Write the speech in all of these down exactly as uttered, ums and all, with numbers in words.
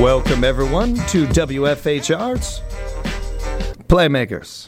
Welcome, everyone, to W F H R's Playmakers.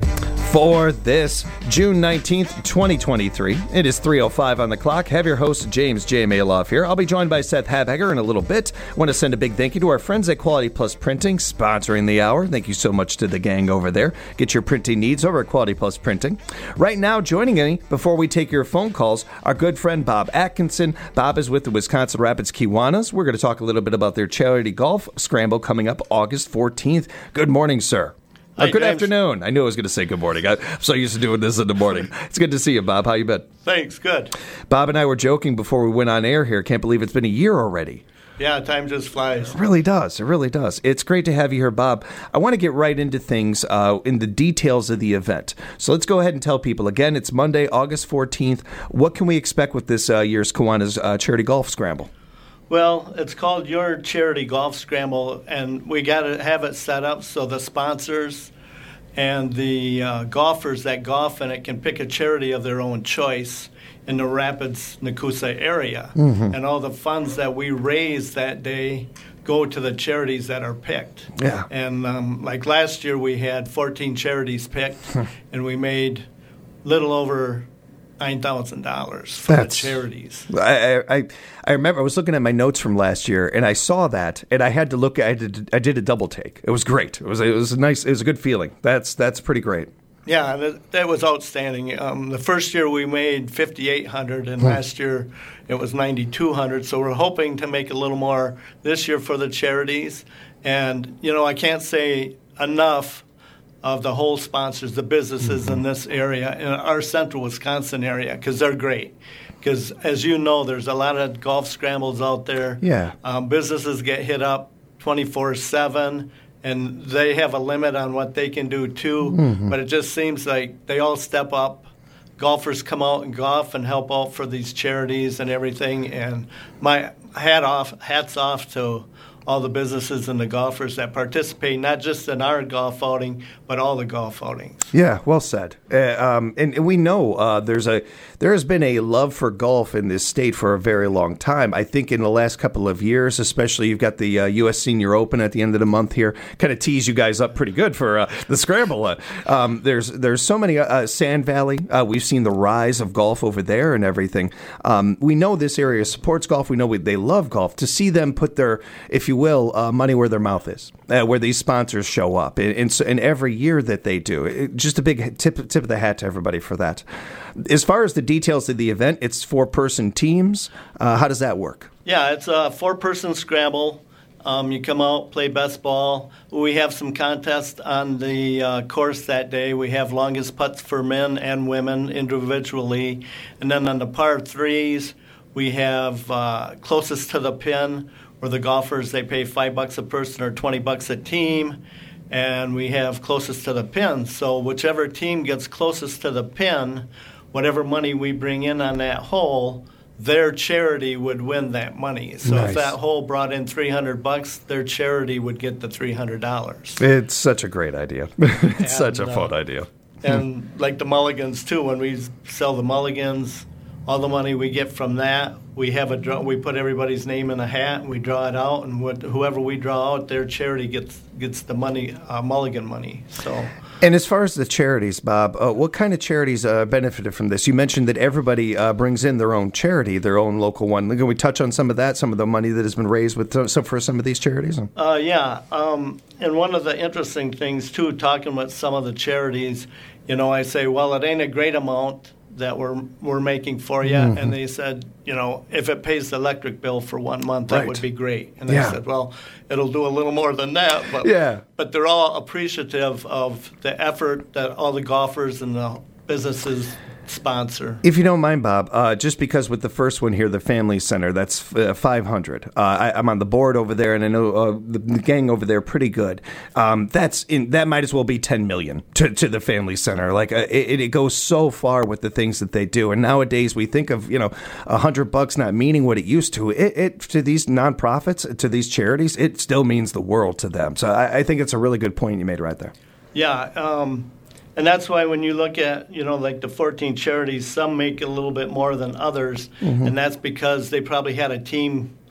For this June nineteenth, twenty twenty-three, it is three oh five on the clock. Have your host, James J. Maloff here. I'll be joined by Seth Habegger in a little bit. I want to send a big thank you to our friends at Quality Plus Printing, sponsoring the hour. Thank you so much to the gang over there. Get your printing needs over at Quality Plus Printing. Right now, joining me, before we take your phone calls, our good friend Bob Atkinson. Bob is with the Wisconsin Rapids Kiwanis. We're going to talk a little bit about their charity golf scramble coming up August fourteenth. Good morning, sir. Hi, oh, good James. afternoon. I knew I was going to say good morning. I'm so used to doing this in the morning. It's good to see you, Bob. How you been? Thanks, good. Bob and I were joking before we went on air here. Can't believe it's been a year already. Yeah, time just flies. It really does. It really does. It's great to have you here, Bob. I want to get right into things uh, in the details of the event. So let's go ahead and tell people. Again, it's Monday, August fourteenth. What can we expect with this uh, year's Kiwanis uh, Charity Golf Scramble? Well, it's called Your Charity Golf Scramble, and we got to have it set up so the sponsors and the uh, golfers that golf in it can pick a charity of their own choice in the Rapids-Nakusa area. Mm-hmm. And all the funds that we raise that day go to the charities that are picked. Yeah. And um, like last year, we had fourteen charities picked, and we made little over nine thousand dollars for That's, the charities. I, I I remember I was looking at my notes from last year, and I saw that, and I had to look. I did I did a double take. It was great. It was it was a nice. It was a good feeling. That's that's pretty great. Yeah, that, that was outstanding. Um, the first year we made fifty-eight hundred dollars, and hmm. last year it was ninety-two hundred dollars. So we're hoping to make a little more this year for the charities. And you know, I can't say enough of the whole sponsors, the businesses mm-hmm. in this area, in our central Wisconsin area, because they're great. Because as you know, there's a lot of golf scrambles out there. Yeah. Um, businesses get hit up twenty-four seven, and they have a limit on what they can do too. Mm-hmm. But it just seems like they all step up. Golfers come out and golf and help out for these charities and everything. And my hat off, hats off to all the businesses and the golfers that participate, not just in our golf outing, but all the golf outings. Yeah, well said. Uh, um, and, and we know uh, there's a there has been a love for golf in this state for a very long time. I think in the last couple of years, especially, you've got the uh, U S Senior Open at the end of the month here. Kind of tease you guys up pretty good for uh, the scramble. Uh, um, there's there's so many uh, Sand Valley. Uh, we've seen the rise of golf over there and everything. Um, we know this area supports golf. We know we, they love golf. To see them put their, if you will, uh, money where their mouth is, uh, where these sponsors show up, and, and, so, and every year that they do, it, just a big tip tip of the hat to everybody for that. As far as the details of the event, it's four person teams. Uh, how does that work? Yeah, it's a four person scramble. Um, you come out, play best ball. We have some contests on the uh, course that day. We have longest putts for men and women individually, and then on the par threes, we have uh, closest to the pin, where the golfers, they pay five bucks a person or twenty bucks a team, and we have closest to the pin. So whichever team gets closest to the pin, whatever money we bring in on that hole, their charity would win that money. So nice. If that hole brought in three hundred bucks, their charity would get the three hundred dollars. It's such a great idea. It's and, such a fun uh, idea. And like the mulligans, too, when we sell the mulligans, all the money we get from that, we have a draw. We put everybody's name in a hat, and we draw it out, and what, whoever we draw out, their charity gets gets the money, uh, mulligan money. So. And as far as the charities, Bob, uh, what kind of charities uh, benefited from this? You mentioned that everybody uh, brings in their own charity, their own local one. Can we touch on some of that, some of the money that has been raised with some, for some of these charities? Uh, yeah. Um, and one of the interesting things, too, talking with some of the charities, you know, I say, well, it ain't a great amount that we're we're making for you, mm-hmm. and they said, you know, if it pays the electric bill for one month, that right. would be great. And they yeah. said, well, it'll do a little more than that, but yeah. but they're all appreciative of the effort that all the golfers and the businesses sponsor. If you don't mind, Bob, uh, just because with the first one here, the Family Center, that's uh, five hundred. Uh, I, I'm on the board over there, and I know uh, the, the gang over there pretty good. Um, that's in, that might as well be ten million to, to the Family Center. Like uh, it, it goes so far with the things that they do. And nowadays we think of you know a hundred bucks not meaning what it used to. It, it to these nonprofits, to these charities, it still means the world to them. So I, I think it's a really good point you made right there. Yeah. Um, And that's why when you look at, you know, like the fourteen charities, some make a little bit more than others, mm-hmm. and that's because they probably had a team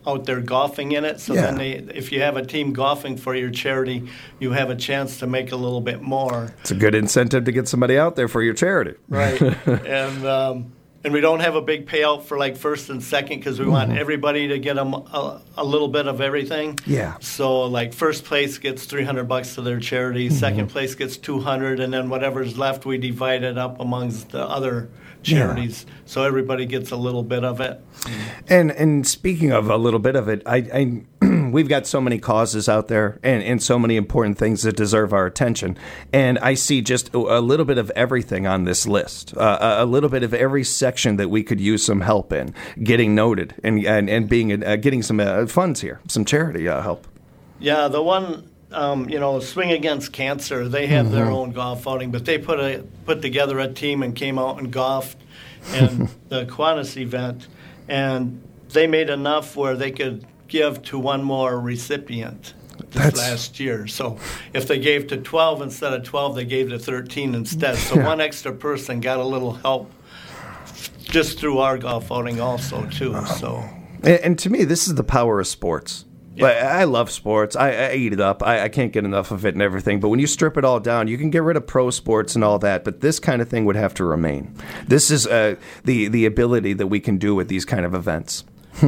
out there golfing in it. So Yeah. then they, if you have a team golfing for your charity, you have a chance to make a little bit more. It's a good incentive to get somebody out there for your charity. Right. and um, and we don't have a big payout for like first and second because we mm-hmm. want everybody to get them a, a little bit of everything. Yeah. So like first place gets three hundred bucks to their charity, mm-hmm. second place gets two hundred, and then whatever's left we divide it up amongst the other charities. Yeah. So everybody gets a little bit of it. And and speaking of a little bit of it, I, I we've got so many causes out there and, and so many important things that deserve our attention. And I see just a little bit of everything on this list, uh, a little bit of every section that we could use some help in, getting noted and and, and being uh, getting some uh, funds here, some charity uh, help. Yeah, the one, um, you know, Swing Against Cancer, they have mm-hmm. their own golf outing, but they put a put together a team and came out and golfed in the Kiwanis event, and they made enough where they could give to one more recipient this That's... last year. So if they gave to twelve instead of twelve, they gave to thirteen instead. So yeah. one extra person got a little help just through our golf outing also, too. So, and, and to me, this is the power of sports. Yeah. Like, I love sports. I, I eat it up. I, I can't get enough of it and everything. But when you strip it all down, you can get rid of pro sports and all that. But this kind of thing would have to remain. This is uh, the, the ability that we can do with these kind of events.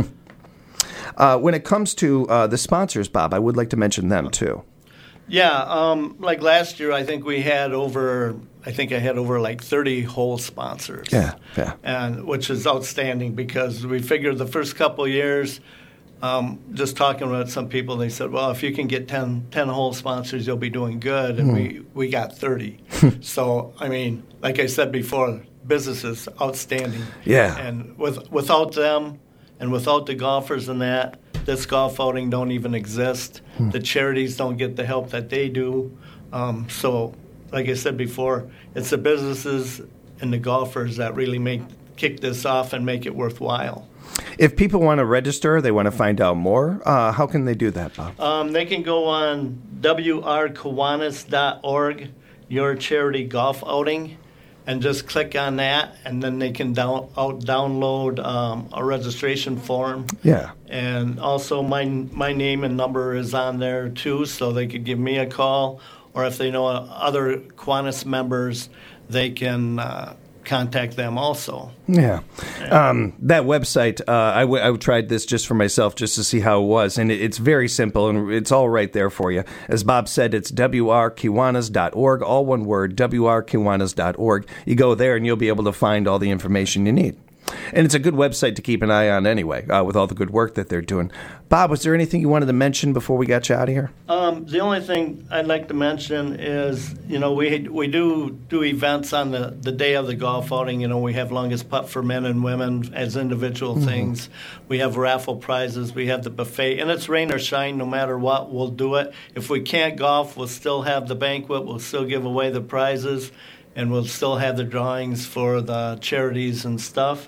uh, when it comes to uh, the sponsors, Bob, I would like to mention them, too. Yeah. Um, like last year, I think we had over... I think I had over like thirty hole sponsors. Yeah, yeah. And which is outstanding because we figured the first couple of years, um, just talking with some people, they said, well, if you can get ten, ten hole sponsors, you'll be doing good. And mm. we, we got thirty. So, I mean, like I said before, business is outstanding. Yeah. And with without them and without the golfers and that, this golf outing don't even exist. Mm. The charities don't get the help that they do. Um, so... Like I said before, it's the businesses and the golfers that really make kick this off and make it worthwhile. If people want to register, they want to find out more, uh, how can they do that, Bob? Um, they can go on W R Kiwanis dot org, Your Charity Golf Outing, and just click on that, and then they can down, out, download um, a registration form. Yeah. And also my my name and number is on there, too, so they could give me a call. Or if they know other Kiwanis members, they can uh, contact them also. Yeah. yeah. Um, that website, uh, I, w- I tried this just for myself, just to see how it was. And it, it's very simple, and it's all right there for you. As Bob said, it's W R Kiwanis dot org, all one word, W R Kiwanis dot org. You go there, and you'll be able to find all the information you need. And it's a good website to keep an eye on anyway, uh, with all the good work that they're doing. Bob, was there anything you wanted to mention before we got you out of here? Um, the only thing I'd like to mention is, you know, we we do do events on the, the day of the golf outing. You know, we have longest putt for men and women as individual mm-hmm. things. We have raffle prizes. We have the buffet. And it's rain or shine, no matter what, we'll do it. If we can't golf, we'll still have the banquet. We'll still give away the prizes. And we'll still have the drawings for the charities and stuff.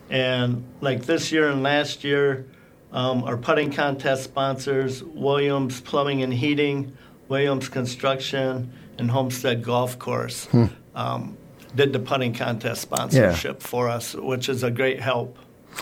And like this year and last year, um, our putting contest sponsors, Williams Plumbing and Heating, Williams Construction, and Homestead Golf Course, hmm. um, did the putting contest sponsorship yeah. for us, which is a great help.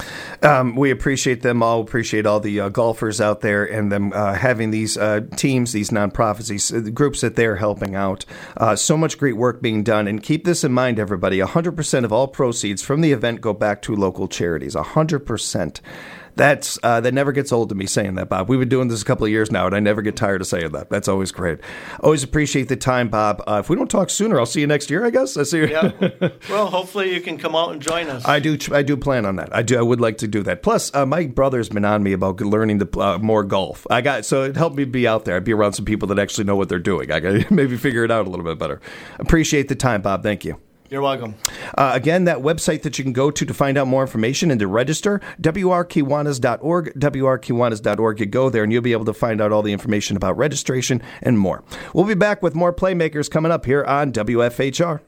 Um, we appreciate them all, appreciate all the uh, golfers out there and them uh, having these uh, teams, these nonprofits, these uh, groups that they're helping out. Uh, so much great work being done. And keep this in mind, everybody, one hundred percent of all proceeds from the event go back to local charities, one hundred percent. That's uh, that never gets old to me saying that, Bob. We've been doing this a couple of years now, and I never get tired of saying that. That's always great. Always appreciate the time, Bob. Uh, if we don't talk sooner, I'll see you next year, I guess. I see you. Yeah. Well, hopefully you can come out and join us. I do. I do plan on that. I do. I would like to do that. Plus, uh, my brother's been on me about learning to uh, more golf. I got so it helped me be out there. I'd be around some people that actually know what they're doing. I got maybe figure it out a little bit better. Appreciate the time, Bob. Thank you. You're welcome. Uh, again, that website that you can go to to find out more information and to register, W R Kiwanis dot org, W R Kiwanis dot org. You go there and you'll be able to find out all the information about registration and more. We'll be back with more Playmakers coming up here on W F H R.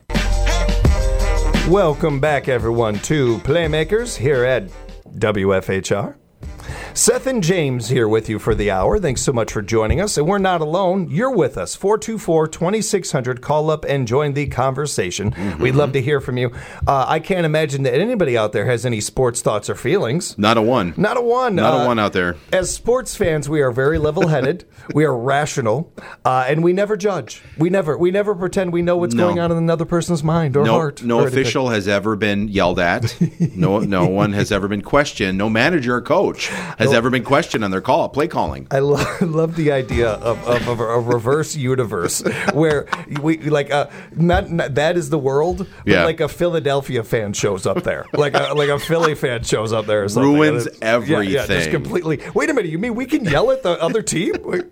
Welcome back, everyone, to Playmakers here at W F H R. Seth and James here with you for the hour. Thanks so much for joining us. And we're not alone. You're with us. four two four, two six zero zero. Call up and join the conversation. Mm-hmm. We'd love to hear from you. Uh, I can't imagine that anybody out there has any sports thoughts or feelings. Not a one. Not a one. Not uh, a one out there. As sports fans, we are very level-headed. We are rational, uh, and we never judge. We never, we never pretend we know what's no. going on in another person's mind or no, heart. No or official anything. has ever been yelled at. No, no one has ever been questioned. No manager or coach has no. ever been questioned on their call, play calling. I lo- love the idea of, of, of a, a reverse universe where we like uh, not, not that is the world, but Yeah. like a Philadelphia fan shows up there, like a like a Philly fan shows up there, or something. Ruins And it's- Yeah, yeah, just everything. completely. Wait a minute, you mean we can yell at the other team? Wait.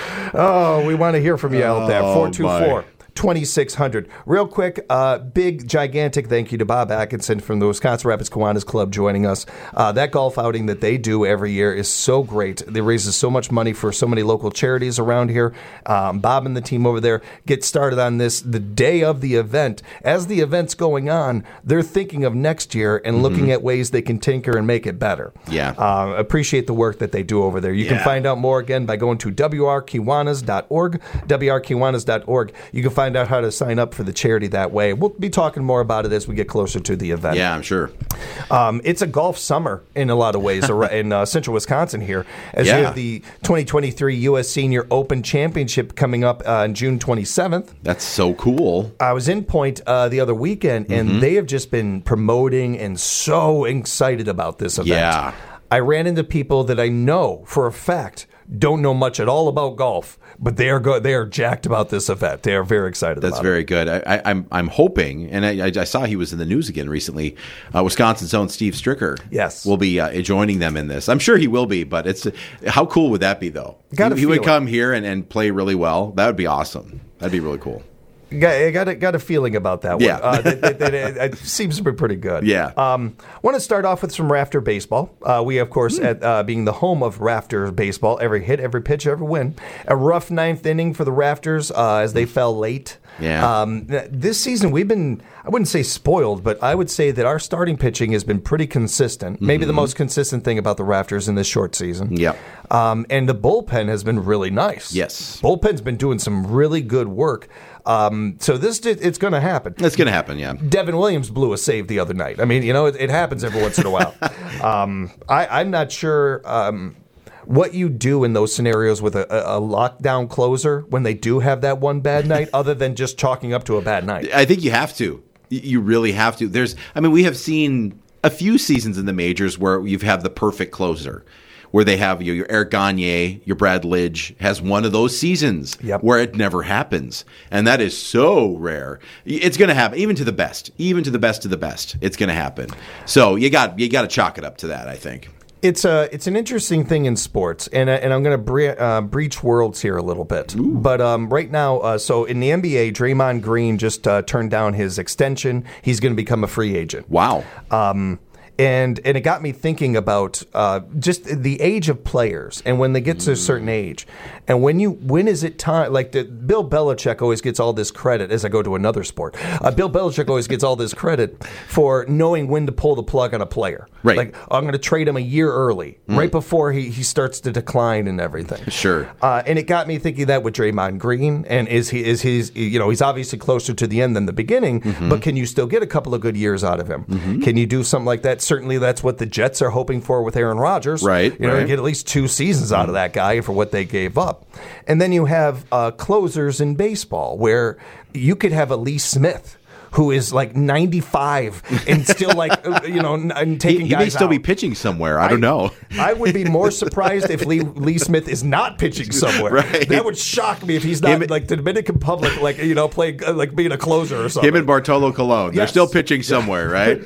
Oh, we want to hear from you out there. Oh, four two four. my. twenty-six hundred. Real quick, uh, big, gigantic thank you to Bob Atkinson from the Wisconsin Rapids Kiwanis Club joining us. Uh, that golf outing that they do every year is so great. It raises so much money for so many local charities around here. Um, Bob and the team over there get started on this the day of the event. As the event's going on, they're thinking of next year and mm-hmm. looking at ways they can tinker and make it better. Yeah. Uh, appreciate the work that they do over there. You Yeah. can find out more again by going to w r kiwanis dot org, w r kiwanis dot org. You can find out how to sign up for the charity that way. We'll be talking more about it as we get closer to the event. Yeah, I'm sure. Um, it's a golf summer in a lot of ways in uh, central Wisconsin here, as Yeah. you have the twenty twenty-three U S Senior Open Championship coming up uh, on June twenty-seventh. That's so cool. I was in Point uh, the other weekend, and Mm-hmm. they have just been promoting and so excited about this event. Yeah. I ran into people that I know for a fact don't know much at all about golf, but they are go- they are jacked about this event. They are very excited That's about very it. good. I, I, I'm I'm hoping, and I, I saw he was in the news again recently. Uh, Wisconsin's own Steve Stricker, Yes. will be uh, joining them in this. I'm sure he will be, but it's how cool would that be though? Gotta he, he would feel it. come here and, and play really well. That would be awesome. That'd be really cool. Got, I got a, got a feeling about that one. Yeah. Uh, that, that, that it, it seems to be pretty good. Yeah. Um, want to start off with some Rafter baseball. Uh, we, of course, Hmm. at uh, being the home of Rafter baseball, every hit, every pitch, every win. A rough ninth inning for the Rafters uh, as they fell late. Yeah. Um, th- this season, we've been, I wouldn't say spoiled, but I would say that our starting pitching has been pretty consistent. Maybe the most consistent thing about the Rafters in this short season. Yep. Um, and the bullpen has been really nice. Yes. Bullpen's been doing some really good work. Um, so this it's going to happen. That's going to happen, yeah. Devin Williams blew a save the other night. I mean, you know, it, it happens every once in a while. um, I, I'm not sure um, what you do in those scenarios with a, a, a lockdown closer when they do have that one bad night, other than just chalking up to a bad night. I think you have to. Y- You really have to. There's, I mean, we have seen a few seasons in the majors where you've had the perfect closer, where they have you know, your Eric Gagne, your Brad Lidge has one of those seasons Yep. where it never happens. And that is so rare. It's going to happen, even to the best, even to the best of the best. It's going to happen. So you got you got to chalk it up to that, I think. It's a it's an interesting thing in sports, and uh, and I'm going to bre- uh, breach worlds here a little bit. Ooh. But um, right now, uh, so in the N B A, Draymond Green just uh, turned down his extension. He's going to become a free agent. Wow. Um, and and it got me thinking about uh, just the age of players, and when they get to a certain age, and when you when is it time? Like the, Bill Belichick always gets all this credit. As I go to another sport, uh, Bill Belichick always gets all this credit for knowing when to pull the plug on a player. Right. Like I'm going to trade him a year early, right before he, he starts to decline and everything. Sure. Uh, and it got me thinking that with Draymond Green, and is he is he's you know he's obviously closer to the end than the beginning, but can you still get a couple of good years out of him? Can you do something like that? Certainly, that's what the Jets are hoping for with Aaron Rodgers. Right, You know, right. get at least two seasons out of that guy for what they gave up. And then you have uh, closers in baseball where you could have a Lee Smith, who is like ninety-five and still like uh, you know n- and He, taking he guys may still out. be pitching somewhere. I don't know. I would be more surprised if Lee, Lee Smith is not pitching somewhere. Right. That would shock me if he's not Him- like the Dominican Republic, like you know, playing uh, like being a closer or something. Him and Bartolo Colon. They're Yes. still pitching somewhere, right?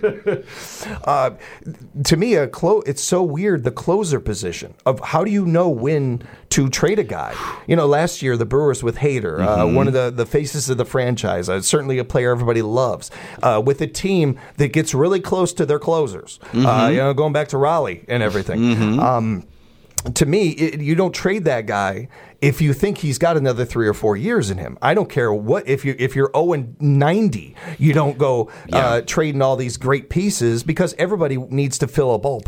to me, a clo- it's so weird the closer position of how do you know when to trade a guy? You know, last year the Brewers with Hader, uh, Mm-hmm. one of the, the faces of the franchise, uh, certainly a player everybody loves, uh, with a team that gets really close to their closers. Mm-hmm. Uh, you know, going back to Raleigh and everything. Um, to me, it, you don't trade that guy if you think he's got another three or four years in him. I don't care what if you if you're oh and ninety, you don't go Yeah. uh, trading all these great pieces because everybody needs to fill a ballpark.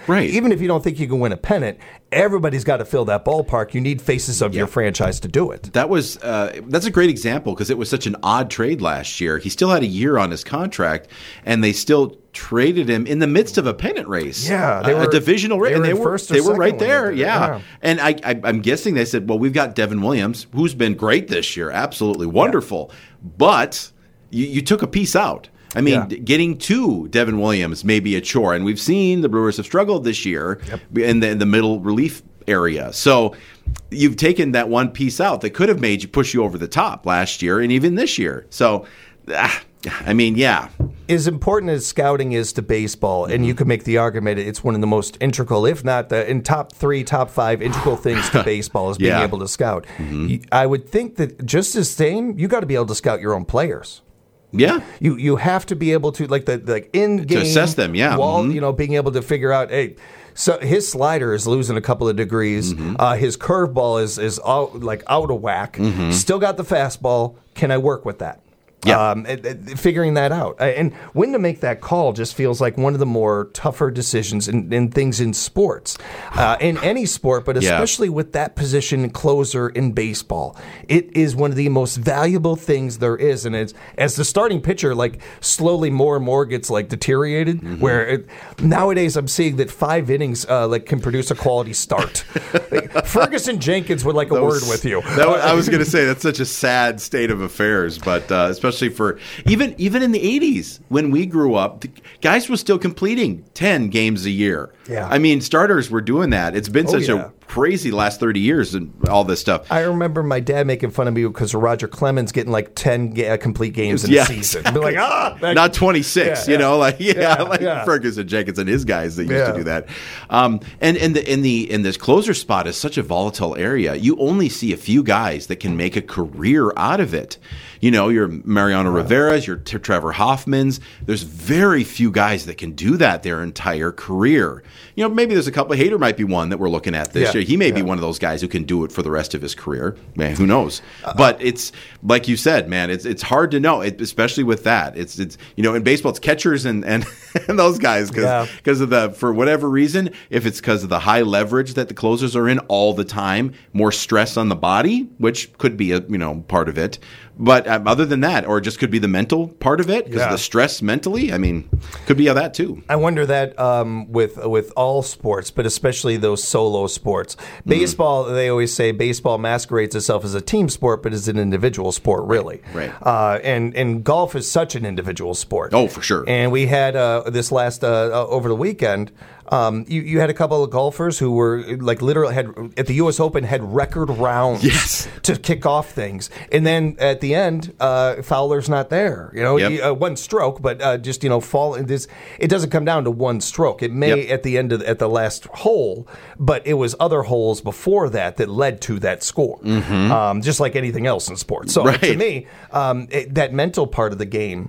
Right. Even if you don't think you can win a pennant, everybody's got to fill that ballpark. You need faces of Yeah. your franchise to do it. That was uh, that's a great example because it was such an odd trade last year. He still had a year on his contract, and they still traded him in the midst of a pennant race. Yeah, they they were a were- divisional race. they and were They in were first or they were second right when they there. did it, Yeah. yeah. and I, I I'm guessing they said, well, we've got Devin Williams, who's been great this year, absolutely wonderful, but you, you took a piece out. I mean, Yeah. d- getting to Devin Williams may be a chore, and we've seen the Brewers have struggled this year in the in the middle relief area. So you've taken that one piece out that could have made you push you over the top last year and even this year. So, ah, I mean, yeah. As important as scouting is to baseball, and you can make the argument it's one of the most integral, if not the in top three, top five integral things to baseball is being Yeah. able to scout. You- I would think that just the same, you got to be able to scout your own players. Yeah. You you have to be able to like the like in game assess them, yeah. Wall, Mhm. you know, being able to figure out, hey, so his slider is losing a couple of degrees. Mm-hmm. Uh, his curveball is is out, like out of whack. Still got the fastball. Can I work with that? Mm-hmm. Yeah. Um, it- it- figuring that out. Uh, And when to make that call just feels like one of the more tougher decisions in, in things in sports, uh, in any sport, but Yeah. especially with that position closer in baseball. It is one of the most valuable things there is. And it's, as the starting pitcher, like slowly more and more gets like deteriorated, Mm-hmm. where it, nowadays I'm seeing that five innings uh, like can produce a quality start. Like, Ferguson Jenkins would like a That word was- with you. That was, I was going to say that's such a sad state of affairs, but uh, especially for even even in the eighties when we grew up, the guys were still completing ten games a year. Yeah. I mean, starters were doing that. It's been Oh, such yeah. a crazy last thirty years and all this stuff. I remember my dad making fun of me because of Roger Clemens getting like ten ga- complete games in Yeah, a season. Be like, ah, that- Not twenty-six, Yeah, you yeah. know, like yeah, Yeah, like yeah. Ferguson Jenkins and his guys that used Yeah. to do that. Um, and and the in the in this closer spot is such a volatile area. You only see a few guys that can make a career out of it. You know, your Mariano Rivera's, your T- Trevor Hoffman's. There's very few guys that can do that their entire career. You know, maybe there's a couple. Hader might be one that we're looking at this Yeah, year. He may be yeah. one of those guys who can do it for the rest of his career. Man, who knows? But it's like you said, man. It's it's hard to know, it, especially with that. It's it's you know in baseball, it's catchers and and, and those guys because Yeah. because of the for whatever reason, if it's because of the high leverage that the closers are in all the time, more stress on the body, which could be a you know part of it. But um, other than that, or it just could be the mental part of it because Yeah. of the stress mentally. I mean, could be that too. I wonder that um, with with all sports, but especially those solo sports. Baseball, they always say baseball masquerades itself as a team sport, but is an individual sport, really. Right. Uh, and and golf is such an individual sport. Oh, for sure. And we had uh, this last uh, uh, over the weekend. Um, you, you had a couple of golfers who were like literally had at the U S Open had record rounds Yes. to kick off things, and then at the end, uh, Fowler's not there. You know, Yep. he, uh, one stroke, but uh, just you know, fall. This it doesn't come down to one stroke. It may Yep. at the end of at the last hole, but it was other holes before that that led to that score. Um, just like anything else in sports. So to Mm-hmm. Right. me, um, it, that mental part of the game.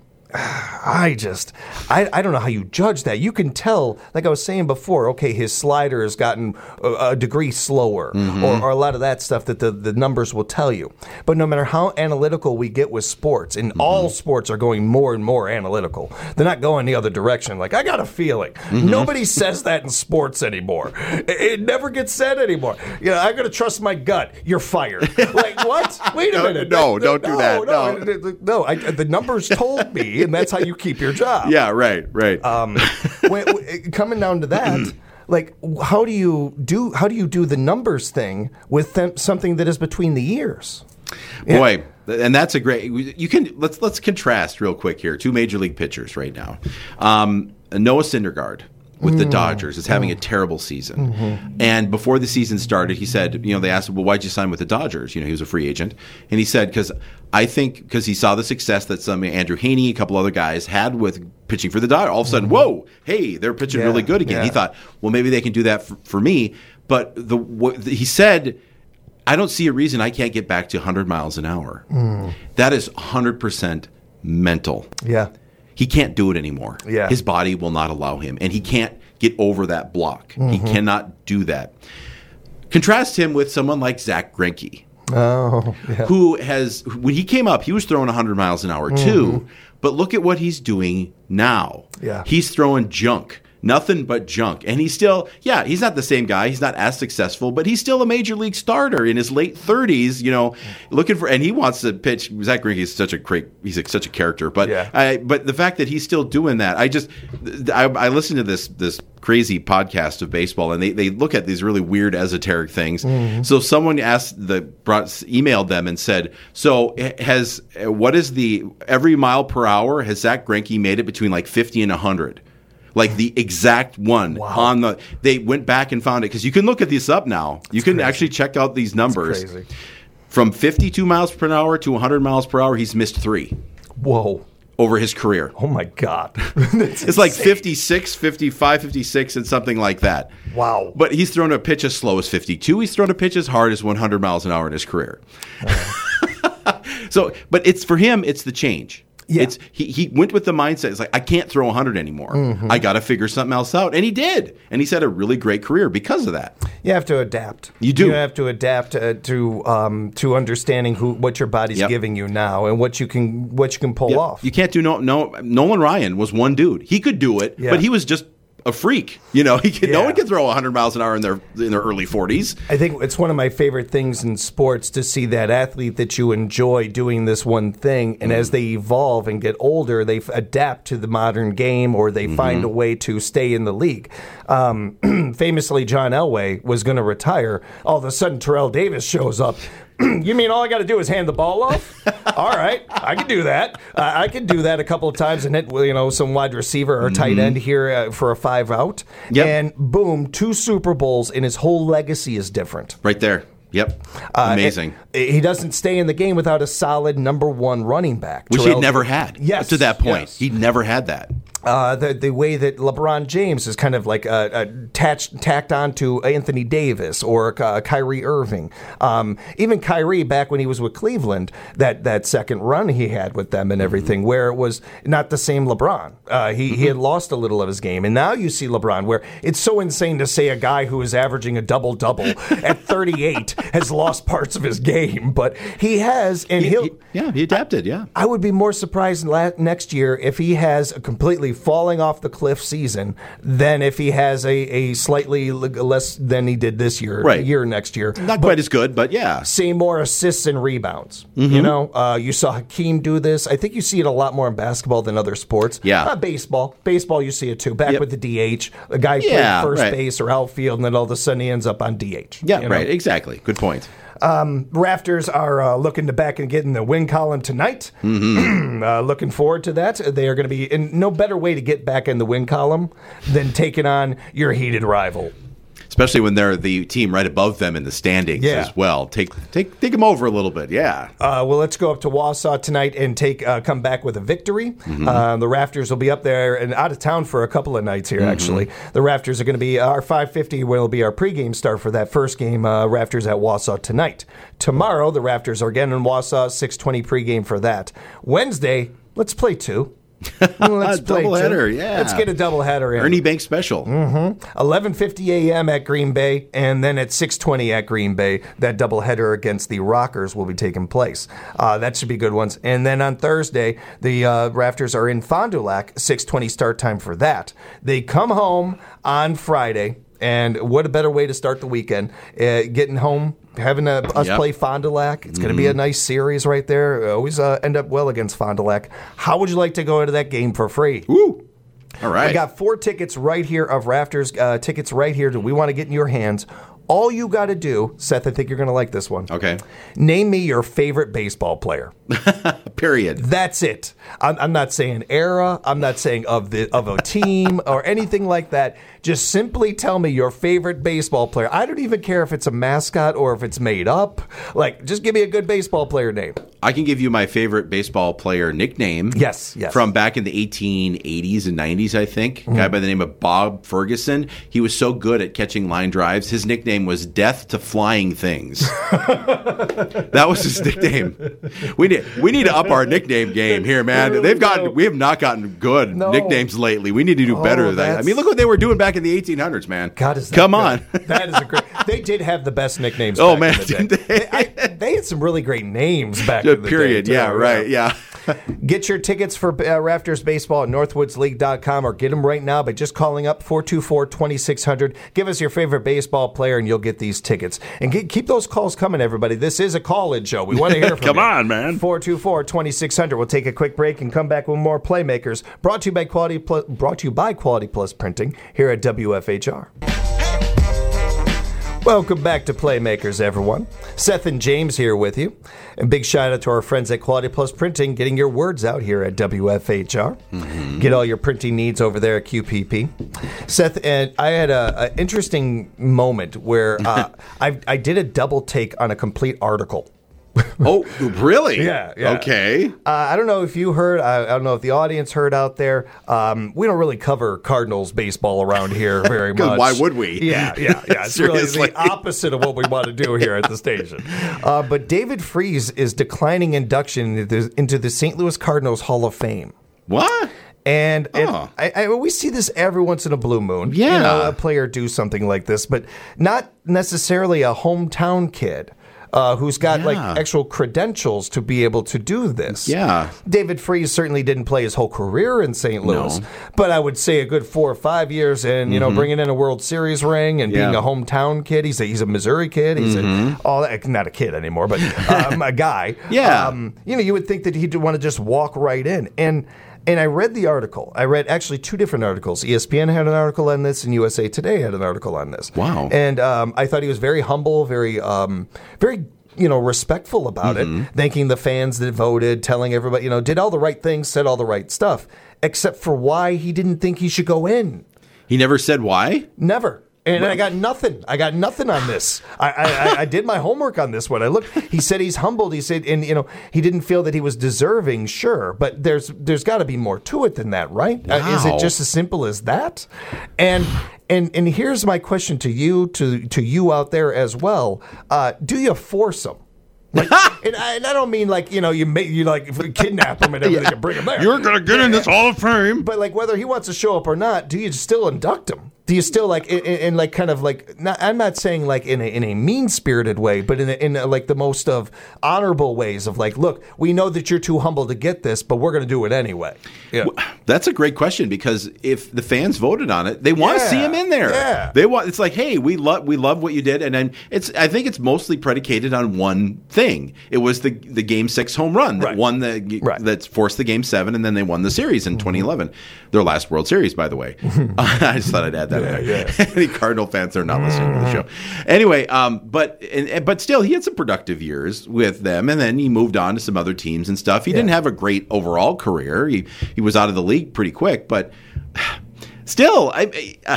I just, I, I don't know how you judge that. You can tell, like I was saying before, okay, his slider has gotten a, a degree slower, Mm-hmm. or, or a lot of that stuff that the, the numbers will tell you. But no matter how analytical we get with sports, and Mm-hmm. all sports are going more and more analytical, they're not going the other direction. Like, I got a feeling. Mm-hmm. Nobody says that in sports anymore. It, it never gets said anymore. You know, I got to trust my gut. You're fired. Like, what? Wait a No, minute. no, That- don't do that. No, No. no, no. I, the numbers told me, and that's how you keep your job. Yeah, right, right. Um, when, when- coming down to that, like, how do you do? How do you do the numbers thing with them, something that is between the ears? Yeah. Boy, and that's a great. You can let's let's contrast real quick here. Two major league pitchers right now. Um, Noah Syndergaard with the Dodgers is having a terrible season. And before the season started, he said, you know, they asked him, well, why'd you sign with the Dodgers? You know, he was a free agent. And he said, because I think because he saw the success that some Andrew Haney, a couple other guys had with pitching for the Dodgers. All of a sudden, whoa, hey, they're pitching Yeah, really good again. yeah. He thought, well, maybe they can do that for, for me. But the what, he said, I don't see a reason I can't get back to one hundred miles an hour. That is one hundred percent mental. Yeah. He can't do it anymore. Yeah. His body will not allow him, and he can't get over that block. He Mm-hmm. cannot do that. Contrast him with someone like Zach Greinke, Oh, yeah. who has, when he came up, he was throwing one hundred miles an hour too, but look at what he's doing now. Mm-hmm. Yeah. He's throwing junk. Nothing but junk. And he's still, yeah, he's not the same guy. He's not as successful, but he's still a major league starter in his late thirties, you know, looking for, and he wants to pitch. Zach Greinke is such a great, he's a, such a character. But Yeah. I, but the fact that he's still doing that, I just, I, I listened to this, this crazy podcast of baseball, and they, they look at these really weird esoteric things. Mm-hmm. So someone asked the, brought, emailed them and said, so has, what is the, every mile per hour, has Zach Greinke made it between like fifty and one hundred? Like the exact one Wow. on the. They went back and found it because you can look at this up now. You That's can crazy. actually check out these numbers. That's crazy. From fifty-two miles per hour to one hundred miles per hour, he's missed three Whoa. over his career. Oh, my God. It's like fifty-six, fifty-five, fifty-six, and something like that. Wow. But he's thrown a pitch as slow as fifty-two. He's thrown a pitch as hard as one hundred miles an hour in his career. So, but it's for him, it's the change. Yeah. It's he, he went with the mindset. It's like, I can't throw one hundred anymore. Mm-hmm. I got to figure something else out. And he did. And he's had a really great career because of that. You have to adapt. You do. You have to adapt uh, to um, to understanding who what your body's Yep. giving you now and what you can what you can pull Yep. off. You can't do no no. Nolan Ryan was one dude. He could do it, Yeah. but he was just a freak. You know, he could, no Yeah. one can throw one hundred miles an hour in their in their early forties. I think it's one of my favorite things in sports to see that athlete that you enjoy doing this one thing, and as they evolve and get older, they f- adapt to the modern game, or they find a way to stay in the league. Um, famously, John Elway was going to retire. All of a sudden, Terrell Davis shows up. You mean all I got to do is hand the ball off? All right, I can do that. Uh, I can do that a couple of times and hit, you know, some wide receiver or tight end here uh, for a five out. Yep. And boom, two Super Bowls, and his whole legacy is different. Right there. Yep. Uh, Amazing. it- he doesn't stay in the game without a solid number one running back, Which Terrell he'd never Davis. had. Yes, Up to that point. yes. He'd never had that. Uh, the the way that LeBron James is kind of like uh, attached tacked on to Anthony Davis or uh, Kyrie Irving. Um, even Kyrie back when he was with Cleveland, that, that second run he had with them and everything, Mm-hmm. where it was not the same LeBron. Uh, he he had lost a little of his game, and now you see LeBron, where it's so insane to say a guy who is averaging a double double at thirty-eight has lost parts of his game, but he has, and He- he'll. he- yeah, he adapted. Yeah. I would be more surprised la- next year if he has a completely falling off the cliff season than if he has a, a slightly l- less than he did this year, Right. year next year. Not quite as good, but yeah. See more assists and rebounds. Mm-hmm. You know, uh, you saw Hakeem do this. I think you see it a lot more in basketball than other sports. Yeah. Uh, baseball. Baseball, you see it too. Back Yep. with the D H, a guy Yeah, played first right. base or outfield, and then all of a sudden he ends up on D H. Yeah, you know? right. Exactly. Good point. Rafters are uh, looking to back and get in the win column tonight. Mm-hmm. uh, looking forward to that. They are going to be in no better way to get back in the win column than taking on your heated rival. Especially when they're the team right above them in the standings Yeah. as well. Take take take them over a little bit. Yeah. Uh, well, let's go up to Wausau tonight and take uh, come back with a victory. Mm-hmm. Uh, the Rafters will be up there and out of town for a couple of nights here. Mm-hmm. Actually, the Rafters are going to be our five fifty will be our pregame start for that first game. Uh, Rafters at Wausau tonight. Tomorrow, the Rafters are again in Wausau. six twenty pregame for that. Wednesday, let's play two. Let's play Doubleheader, two. yeah. Let's get a doubleheader in. Ernie Banks special. eleven fifty a.m. at Green Bay, and then at six twenty at Green Bay, that doubleheader against the Rockers will be taking place. Uh, that should be good ones. And then on Thursday, the uh, Rafters are in Fond du Lac, six twenty start time for that. They come home on Friday, and what a better way to start the weekend. Uh, getting home, having a, us Yep. play Fond du Lac. It's going to be a nice series right there. Always uh, end up well against Fond du Lac. How would you like to go into that game for free? Woo. All right. I got four tickets right here of Rafters uh, tickets right here that we want to get in your hands. All you got to do, Seth, I think you're going to like this one. Okay. Name me your favorite baseball player. Period. That's it. I'm, I'm not saying era. I'm not saying of the of a team or anything like that. Just simply tell me your favorite baseball player. I don't even care if it's a mascot or if it's made up. Like, just give me a good baseball player name. I can give you my favorite baseball player nickname. Yes, yes. From back in the eighteen eighties and nineties, I think. A guy by the name of Bob Ferguson. He was so good at catching line drives. His nickname was Death to Flying Things. That was his nickname. We need we need to up our nickname game here, man. They've gotten we have not gotten good No. nicknames lately. We need to do better Oh, than that. I that's- mean, look what they were doing back in the eighteen hundreds, man. God, is that Come good. on. That is a great. They did have the best nicknames. Oh, back man, in the day. didn't they? I, they had some really great names back Yeah, in the period. day. too. Yeah, right. Yeah. Get your tickets for uh, Rafters Baseball at northwoods league dot com or get them right now by just calling up four two four, two six zero zero. Give us your favorite baseball player and you'll get these tickets. And get, keep those calls coming, everybody. This is a call-in show. We want to hear from Come you. on, man. four two four, two six zero zero. We'll take a quick break and come back with more Playmakers. Brought to you by Quality Plus, brought to you by Quality Plus Printing here at W F H R. Welcome back to Playmakers, everyone. Seth and James here with you. And big shout out to our friends at Quality Plus Printing, getting your words out here at W F H R. Mm-hmm. Get all your printing needs over there at Q P P. Seth, and I had an interesting moment where uh, I, I did a double take on a complete article. Oh, really? Yeah, yeah. Okay. Uh, I don't know if you heard. I, I don't know if the audience heard out there. Um, we don't really cover Cardinals baseball around here very much. Why would we? Yeah, yeah, yeah. It's really Seriously. the opposite of what we want to do here at the station. Uh, but David Freese is declining induction into the, into the Saint Louis Cardinals Hall of Fame. What? And, and Oh. I, I, we see this every once in a blue moon. Yeah. You know, a player do something like this, but not necessarily a hometown kid. Uh, who's got Yeah. like actual credentials to be able to do this. Yeah. David Freese certainly didn't play his whole career in Saint Louis, No. but I would say a good four or five years in, you know, bringing in a World Series ring and being Yeah. a hometown kid. He's a, he's a Missouri kid. He's a, all that, not a kid anymore, but um, a guy. Yeah. Um, you know, you would think that he'd want to just walk right in. And And I read the article. I read actually two different articles. E S P N had an article on this, and U S A Today had an article on this. Wow. And um, I thought he was very humble, very, um, very, you know, respectful about Mm-hmm. it, thanking the fans that voted, telling everybody, you know, did all the right things, said all the right stuff, except for why he didn't think he should go in. He never said why? Never. And I got nothing. I got nothing on this. I, I, I did my homework on this one. I looked. He said he's humbled. He said, and you know, he didn't feel that he was deserving. Sure, but there's there's got to be more to it than that, right? Uh, is Wow. it just as simple as that? And and and here's my question to you, to to you out there as well. Uh, do you force him? Like, and, I, and I don't mean like, you know, you make you like kidnap him and everything and bring him there. You're going to get in this Hall of Fame. But like whether he wants to show up or not, do you still induct him? Do you still like in, in like kind of like not, I'm not saying like in a in a mean spirited way, but in a, in a, like the most of honorable ways of like, look, we know that you're too humble to get this, but we're going to do it anyway. Yeah. That's a great question because if the fans voted on it, they want to Yeah, see him in there. yeah. They want. It's like, hey, we love we love what you did, and then it's. I think it's mostly predicated on one thing. It was the the game six home run that Right. won the Right. that forced the game seven, and then they won the series in twenty eleven. Their last World Series, by the way. I just thought I'd add that. Yeah, in. yeah. Any Cardinal fans are not listening to the show. Anyway, um, but and, and- but still, he had some productive years with them, and then he moved on to some other teams and stuff. He didn't have a great overall career. He he was out of the league pretty quick, but still, I I,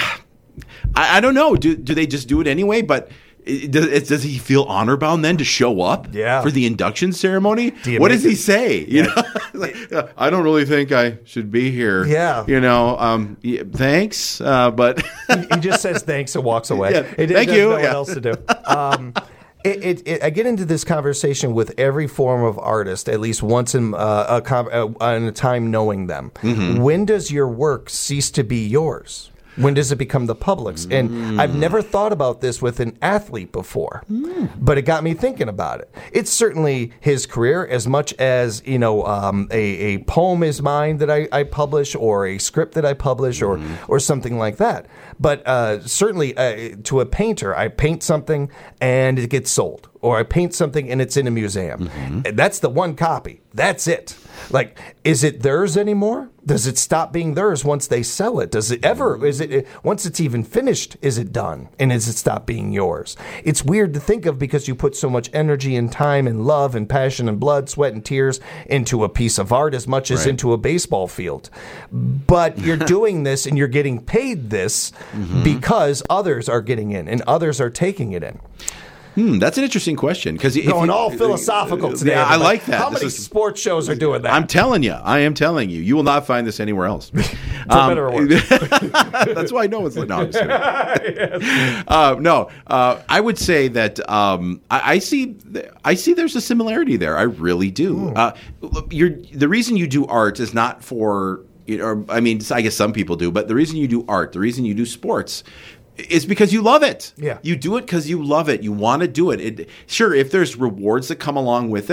I don't know. Do do they just do it anyway? But. it- Does, does he feel honor bound then to show up Yeah. for the induction ceremony? Do you What make does he it- say? You know, like, uh, I don't really think I should be here. Yeah. you know, um, yeah, thanks, uh, but he, he just says thanks and walks away. Yeah, It- it thank doesn't you. know what Yeah. else to do. Um, it, it, it, I get into this conversation with every form of artist at least once in, uh, a, com- uh, in a time knowing them. Mm-hmm. When does your work cease to be yours? When does it become the public's? And I've never thought about this with an athlete before, but it got me thinking about it. It's certainly his career as much as, you know, um, a, a poem is mine that I, I publish or a script that I publish or, or something like that. But uh, certainly uh, to a painter, I paint something and it gets sold. Or I paint something and it's in a museum. And that's the one copy. That's it. Like, is it theirs anymore? Does it stop being theirs once they sell it? Does it ever, is it, once it's even finished, is it done? And is it stop being yours? It's weird to think of because you put so much energy and time and love and passion and blood, sweat and tears into a piece of art as much as Right. into a baseball field. But you're doing this and you're getting paid this because others are getting in and others are taking it in. Hmm, that's an interesting question because Going all philosophical today. Yeah, I everybody. like that. How This many is- sports shows are doing that? I'm telling you, I am telling you, you will not find this anywhere else. For better or worse. That's why I know it's no. I'm just kidding. uh, no, uh, I would say that um, I, I see. I see. There's a similarity there. I really do. Uh, you're the reason you do art is not for. You know, I mean, I guess some people do, but the reason you do art, the reason you do sports. It's because you love it. Yeah. You do it because you love it. You want to do it. it. Sure, if there's rewards that come along with it,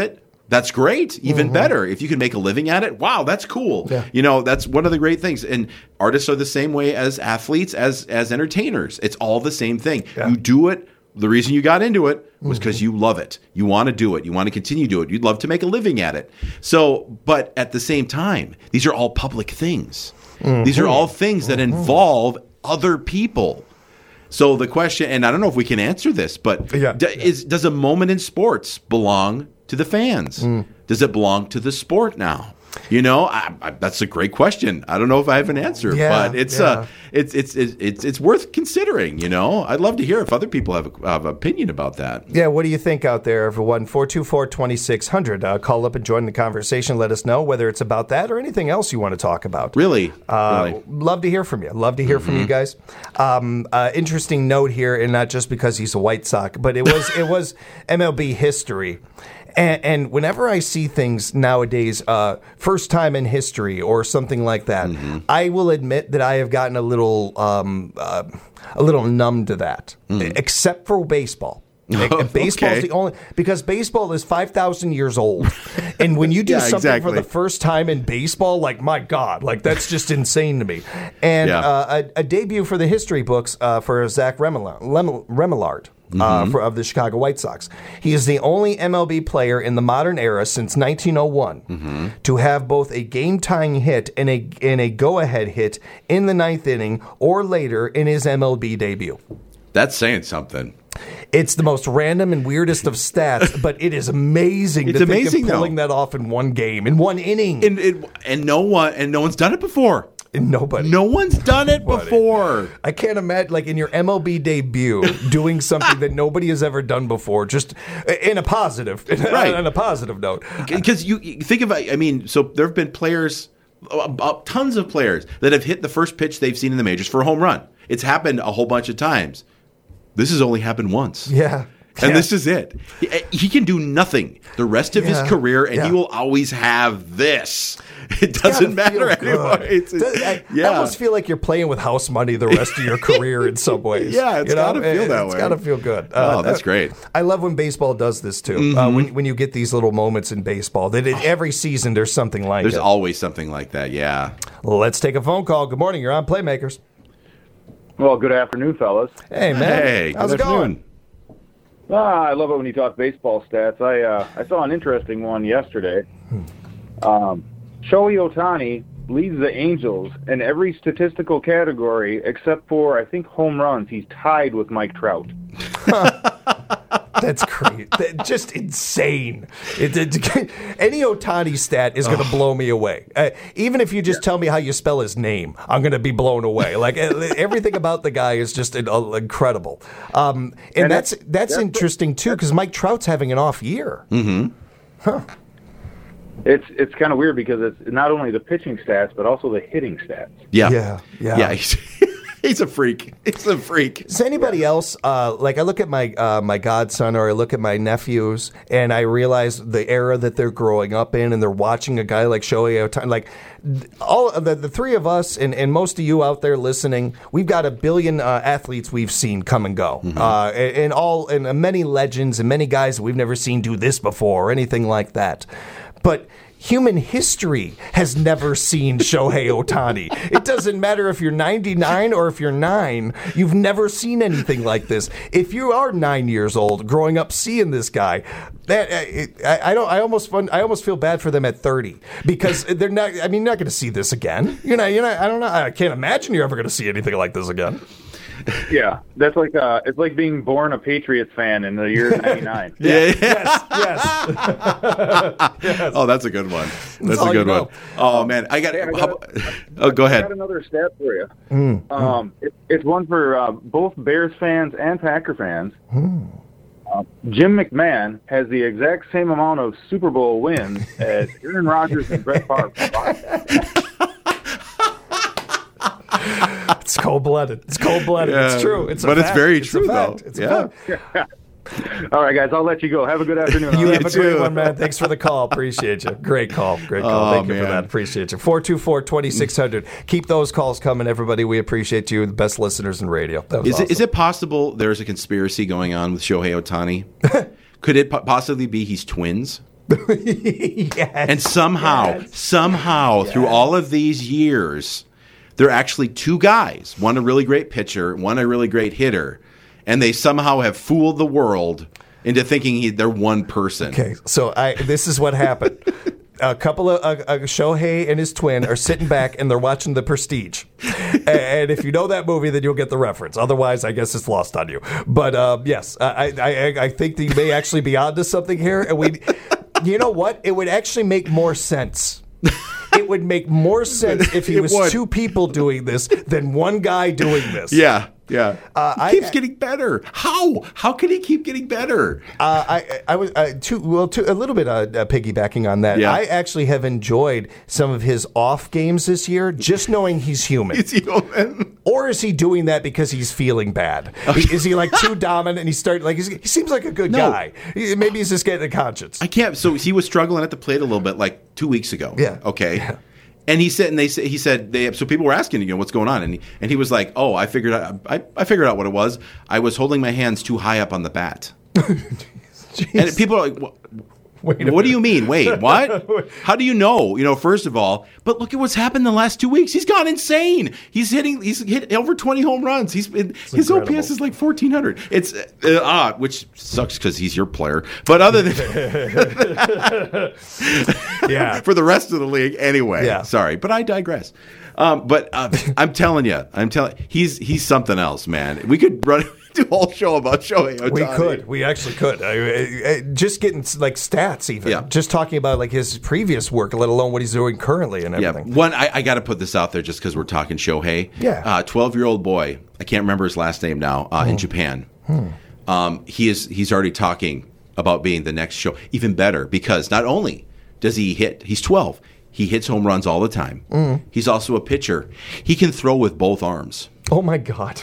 That's great. Even mm-hmm. better. If you can make a living at it, wow, that's cool. Yeah. You know, that's one of the great things. And artists are the same way as athletes, as as entertainers. It's all the same thing. Yeah. You do it. The reason you got into it was because mm-hmm. you love it. You want to do it. You want to continue to do it. You'd love to make a living at it. So, but at the same time, these are all public things. Mm-hmm. These are all things that mm-hmm. involve other people. So the question, and I don't know if we can answer this, but yeah. d- is does a moment in sports belong to the fans? Mm. Does it belong to the sport now? You know, I, I, that's a great question. I don't know if I have an answer, yeah, but it's yeah. uh, it's, it's it's it's it's worth considering. You know, I'd love to hear if other people have a, have an opinion about that. Yeah, what do you think out there? Everyone, four two four, two six zero zero. Uh, call up and join the conversation. Let us know whether it's about that or anything else you want to talk about. Really, uh, really. Love to hear from you. Love to hear mm-hmm. from you guys. Um, uh, interesting note here, and not just because he's a White Sox, but it was it was M L B history. And, and whenever I see things nowadays, uh, first time in history or something like that, mm-hmm. I will admit that I have gotten a little, um, uh, a little numb to that, mm. except for baseball. Oh, Baseball's okay. the only because baseball is five thousand years old, and when you do yeah, something exactly. for the first time in baseball, like my God, like that's just insane to me. And yeah. uh, a, a debut for the history books uh, for Zach Remillard. Remillard. Uh, mm-hmm. for, of the Chicago White Sox. He is the only M L B player in the modern era since nineteen oh one mm-hmm. to have both a game-tying hit and a and a go-ahead hit in the ninth inning or later in his M L B debut. That's saying something. It's the most random and weirdest of stats, but it is amazing it's to amazing, think of pulling though. that off in one game, in one inning. And, and, and no one and no one's done it before. Nobody. No one's done it Nobody. before. I can't imagine, like, in your M L B debut, doing something that nobody has ever done before, just in a positive, right. on a positive note. Because you, you think of, I mean, so there have been players, uh, tons of players, that have hit the first pitch they've seen in the majors for a home run. It's happened a whole bunch of times. This has only happened once. Yeah. And yeah. this is it. He, he can do nothing the rest of yeah. his career, and yeah. he will always have this. It doesn't matter anymore. It's, it's, I, yeah. I almost feel like you're playing with house money the rest of your career in some ways. Yeah, it's got to feel it, that it's way. It's got to feel good. Uh, oh, that's great. I love when baseball does this, too. Mm-hmm. Uh, when, when you get these little moments in baseball. That it, every season there's something like there's it. There's always something like that, yeah. Let's take a phone call. Good morning. You're on Playmakers. Well, good afternoon, fellas. Hey, man. Hey, how's it going? Ah, I love it when you talk baseball stats. I uh, I saw an interesting one yesterday. Um, Shohei Ohtani leads the Angels in every statistical category except for, I think, home runs. He's tied with Mike Trout. That's crazy. Just insane. It, it, any Ohtani stat is going to blow me away. Uh, even if you just yeah. tell me how you spell his name, I'm going to be blown away. Like everything about the guy is just uh, incredible. Um, and, and that's that's, that's interesting too because Mike Trout's having an off year. Mm-hmm. Huh. It's it's kind of weird because it's not only the pitching stats but also the hitting stats. Yeah, yeah, yeah. yeah. He's, he's a freak. He's a freak. Does anybody yeah. else uh, like? I look at my uh, my godson or I look at my nephews, and I realize the era that they're growing up in, and they're watching a guy like Shohei Ohtani. Like all of the, the three of us, and, and most of you out there listening, we've got a billion uh, athletes we've seen come and go, mm-hmm. uh, and, and all and many legends and many guys that we've never seen do this before or anything like that. But human history has never seen Shohei Ohtani. It doesn't matter if you're ninety-nine or if you're nine. You've never seen anything like this. If you are nine years old, growing up seeing this guy, that I, I don't. I almost fun, I almost feel bad for them at thirty because they're not. I mean, you're not going to see this again. You know. You know. I don't know. I can't imagine you're ever going to see anything like this again. Yeah, that's like uh, it's like being born a Patriots fan in the year ninety-nine. yeah, yeah. Yes, yes. yes. Oh, that's a good one. That's, that's a good you know. one. Oh man, I got. Hey, I got how, oh, go ahead. I got another stat for you. Mm. Um, it, it's one for uh, both Bears fans and Packer fans. Mm. Uh, Jim McMahon has the exact same amount of Super Bowl wins as Aaron Rodgers and Brett Favre. It's cold-blooded. It's cold-blooded. Yeah, it's true. It's a but fact. it's very it's true, a fact. though. It's yeah. a fact. All right, guys, I'll let you go. Have a good afternoon. You All have right. a great one, man. Thanks for the call. Appreciate you. Great call. Great call. Oh, Thank you man. for that. Appreciate you. four two four, two six zero zero. Keep those calls coming, everybody. We appreciate you. The best listeners in radio. That was Is awesome. it, is it possible there's a conspiracy going on with Shohei Ohtani? Could it po- possibly be he's twins? yes. And somehow, yes. somehow, yes. through all of these years, they're actually two guys. One a really great pitcher, one a really great hitter. And they somehow have fooled the world into thinking he, they're one person. Okay, so I this is what happened. A couple of uh, uh, Shohei and his twin are sitting back and they're watching The Prestige. And if you know that movie, then you'll get the reference. Otherwise, I guess it's lost on you. But uh, yes, I, I I think that you may actually be onto something here. And we, you know what? It would actually make more sense. It would make more sense if he It was would. two people doing this than one guy doing this. Yeah, yeah. Uh, he I- keeps getting better. How? How can he keep getting better? Uh, I, I was uh, too, well, too, a little bit uh, uh, piggybacking on that. Yeah. I actually have enjoyed some of his off games this year, just knowing he's human. Is he open? Or is he doing that because he's feeling bad? Is he like too dominant and he started like he's, he seems like a good No. guy? He- Maybe he's just getting a conscience. I can't. So he was struggling at the plate a little bit, like two weeks ago. Yeah. Okay. Yeah. And he said, and they said, he said, they. So people were asking, you know, what's going on, and he, and he was like, oh, I figured out, I, I figured out what it was. I was holding my hands too high up on the bat. And people are like, what, Wait a what do minute. you mean? Wait, what? How do you know? You know, first of all, but look at what's happened the last two weeks. He's gone insane. He's hitting. He's hit over twenty home runs. He's been, his O P incredible. S is like fourteen hundred. It's uh, odd, which sucks because he's your player. But other than Yeah. for the rest of the league, anyway. Yeah. Sorry, but I digress. Um, but uh, I'm telling you, I'm telling he's he's something else, man. We could run. Do a whole show about Shohei Ohtani. We could. We actually could. I, I, I- just getting like stats, even. Yeah. Just talking about like his previous work, let alone what he's doing currently and Yeah, everything. one. I, I got to put this out there just because we're talking Shohei. Yeah. uh, twelve-year-old boy. I can't remember his last name now. Uh, In Japan, um, he is. He's already talking about being the next show. Even better because not only does he hit, he's twelve. He hits home runs all the time. He's also a pitcher. He can throw with both arms. Oh my God.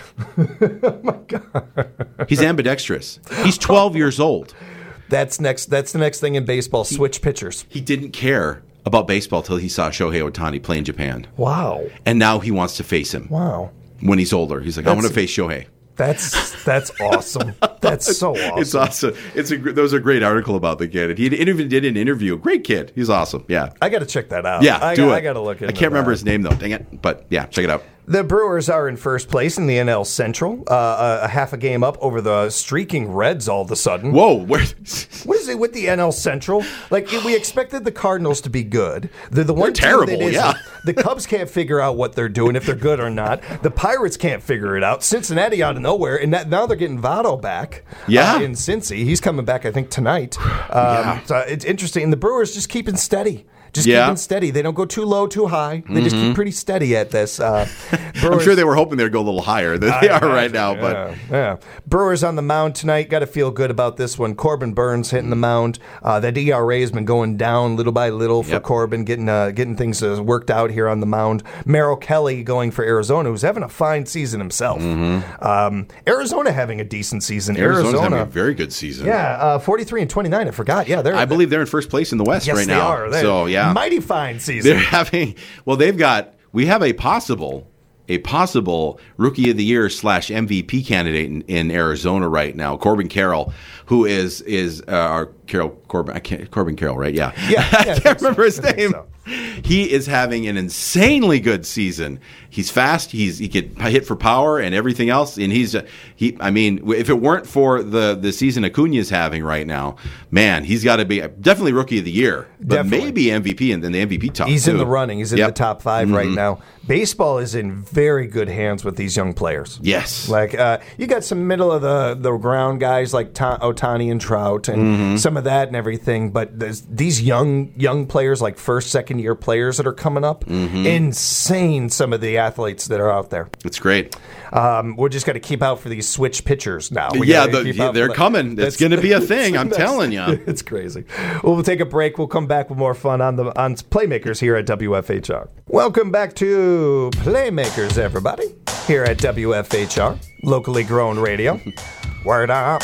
He's ambidextrous. He's twelve years old. That's next. That's the next thing in baseball. Switch pitchers. He didn't care about baseball till he saw Shohei Ohtani play in Japan, Wow. and now he wants to face him Wow. when he's older. He's like, I want to face Shohei. That's that's awesome. That's so awesome. It's awesome. It's a gr- there was a great article about the kid. He even did an interview. Great kid. He's awesome. Yeah. I got to check that out. Yeah, I, do got- it. I got to look into I can't remember that. his name though. Dang it! But yeah, check it out. The Brewers are in first place in the N L Central, uh, a, a half a game up over the streaking Reds all of a sudden. Whoa, where? What is it with the N L Central? Like, we expected the Cardinals to be good. They're the one team terrible, that isn't. yeah. The Cubs can't figure out what they're doing, if they're good or not. The Pirates can't figure it out. Cincinnati out of nowhere, and that, now they're getting Votto back Yeah. uh, in Cincy. He's coming back, I think, tonight. Um, Yeah. So it's interesting. And the Brewers just keeping steady. Just Yeah. keeping steady. They don't go too low, too high. They just keep pretty steady at this. Uh, I'm Brewers- sure they were hoping they'd go a little higher than they are right now. But yeah, yeah. Brewers on the mound tonight. Got to feel good about this one. Corbin Burns hitting the mound. Uh, that E R A has been going down little by little for Yep. Corbin, getting uh, getting things uh, worked out here on the mound. Merrill Kelly going for Arizona, who's having a fine season himself. Um, Arizona having a decent season. Arizona's Arizona, having a very good season. yeah, uh, forty-three and twenty-nine. I forgot. Yeah, they're I believe they're in first place in the West yes, right they now. are. They're So yeah, mighty fine season. they're having. Well, they've got. We have a possible. A possible Rookie of the Year slash M V P candidate in, in Arizona right now, Corbin Carroll, who is is uh, our Carroll Corbin I can't, Corbin Carroll, right? Yeah, Yeah, I yeah, I think can't so. remember his I think name. so. He is having an insanely good season. He's fast. He's he could hit for power and everything else. And he's uh, he. I mean, if it weren't for the the season Acuna's having right now, man, he's got to be definitely Rookie of the Year, but Definitely. maybe M V P and then the M V P top. He's too. in the running. He's in Yep. the top five right now. Baseball is in very good hands with these young players. Yes. Like uh, you got some middle of the, the ground guys like Ta- Ohtani and Trout and Mm-hmm. some of that and everything. But there's these young young players, like first, second year players that are coming up, Mm-hmm. insane. Some of the athletes that are out there. It's great. Um, we're just got to keep out for these switch pitchers now. We Yeah, gotta the- keep yeah, out for they're that. coming. That's gonna be a thing, I'm that's- telling ya. It's crazy. Well, we'll take a break. We'll come back with more fun on the on Playmakers here at W F H R. Welcome back to Playmakers, everybody, here at W F H R, locally grown radio. Word up.